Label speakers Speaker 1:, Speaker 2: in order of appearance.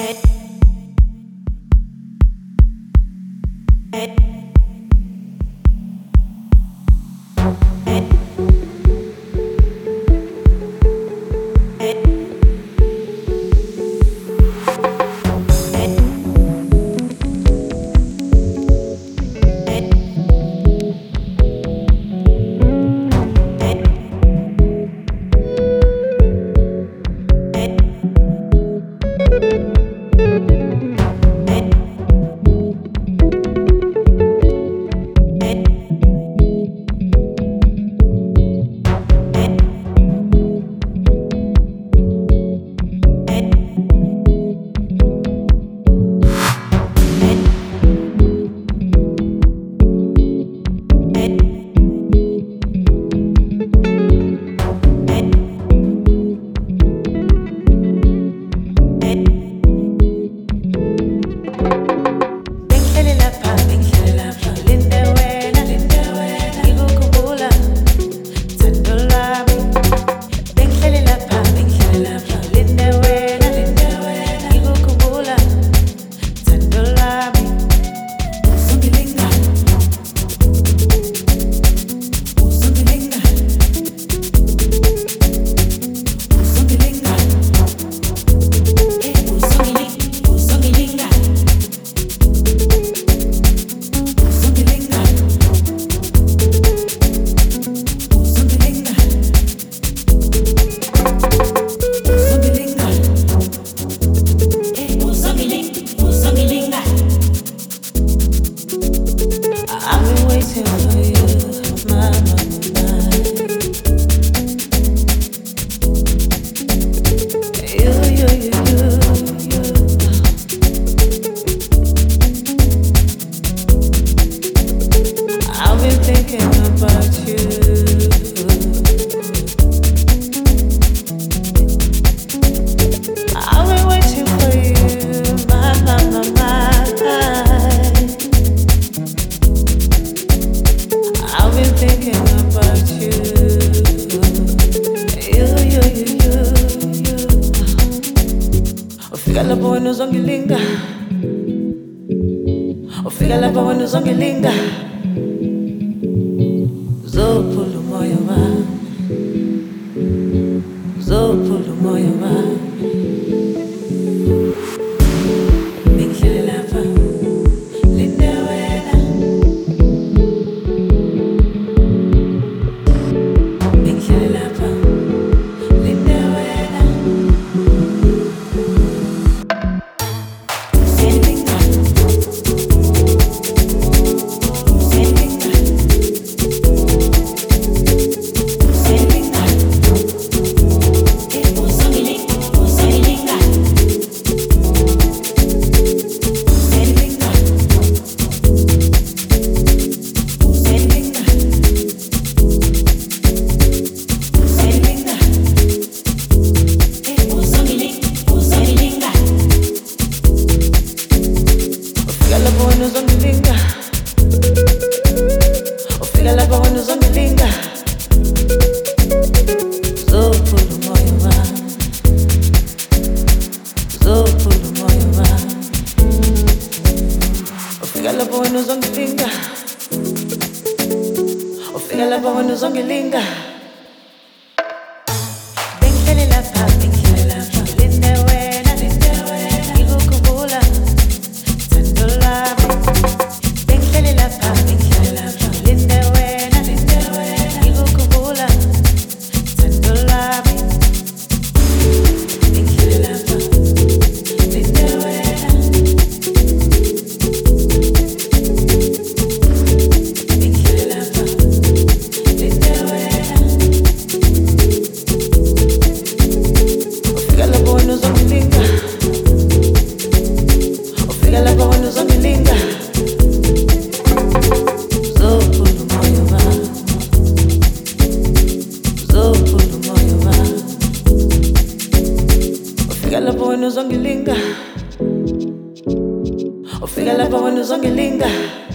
Speaker 1: Ufika lapho wena uzongilinga, ufika lapho wena uzongilinga, uzophula umoya wami, uzophula umoya wami. Bengihlale lapha linde wena, bengihlale lapha linde wena. Ufika lapho wena uzongilinga, uzophula umoya wami, uzophula umoya wami. Ufika lapho wena uzongilinga, ufika lapho wena uzongilinga. Bengihlale lapha, bengihlale lapha, linde wena, ngikukhumbula thando lami. Bengihlale lapha, bengihlale lapha, linde wena, ngikukhumbula thando lami. Bengihlale lapha, linde wena, bengihlale lapha, linde wena. Ufika lapho wena uzongilinga, ufika lapho wena uzongilinga, uzophula umoya wami, uzophula umoya wami. Ufika lapho wena uzongilinga, ufika lapho wena uzongilinga.